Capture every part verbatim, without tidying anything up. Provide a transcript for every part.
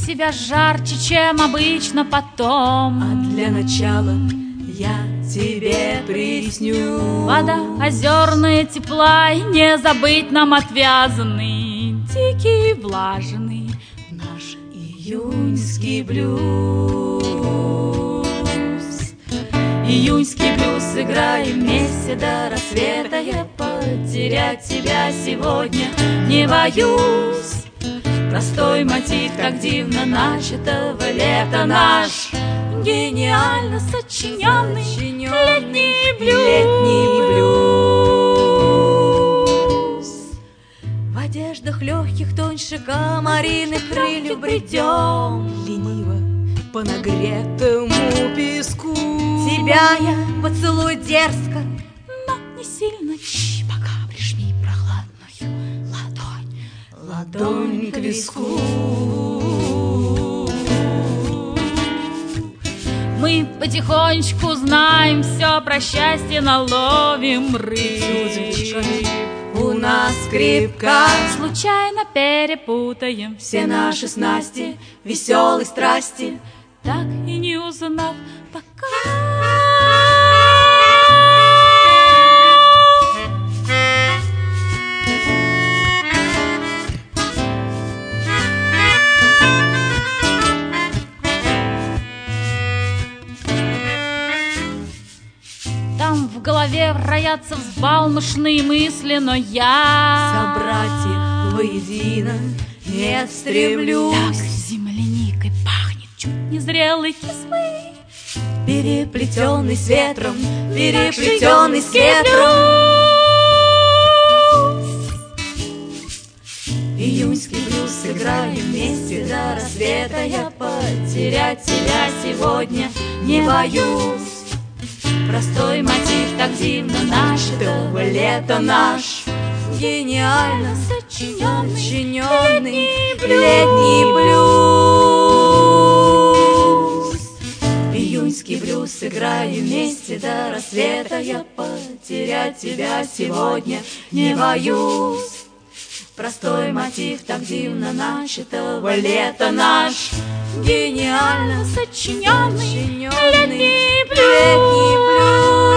тебя жарче, чем обычно потом. А для начала я тебе присню. Вода озерная тепла, и не забыть нам отвязанный, дикий влажный наш июньский блюз. Июньский блюз играем вместе до рассвета. Я потерять тебя сегодня не боюсь. Простой мотив так дивно начатого лета наш, гениально сочиненный летний блюз. Летний блюз. В одеждах легких тоньше комариных крыльев бредем лениво по нагретому песку. Тебя я поцелую дерзко, но не сильно, чш, пока прижми прохладную ладонь, ладонь к виску. Мы потихонечку знаем все про счастье, наловим рыб. У нас скрипка, случайно перепутаем все наши снасти веселой страсти, так и не узнав пока. Там в голове роятся взбалмошные мысли, но я собрать их воедино не стремлюсь. Так земляникой пахнет чуть незрелой кислой, переплетенный с ветром, переплетенный с ветром. Июньский блюз сыграем вместе до рассвета. Я потерять тебя сегодня не боюсь. Простой мотив так дивно нашего лета наш, гениально сочиненный, сочиненный летний блюз. Июньский блюз сыграем вместе до рассвета. Я потерять тебя сегодня не боюсь. Простой мотив так дивно начатого лета наш, гениально сочиненный летний блюз. Летний блюз.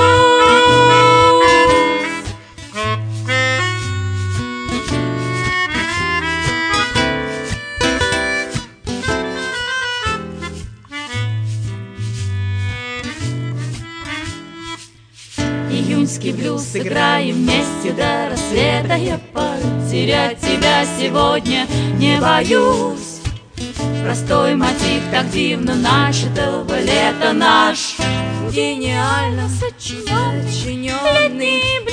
Июньский блюз сыграем вместе до рассвета. Я потерять тебя сегодня не боюсь. Простой мотив так дивно начатого лета наш, гениально сочиненный летний блюз.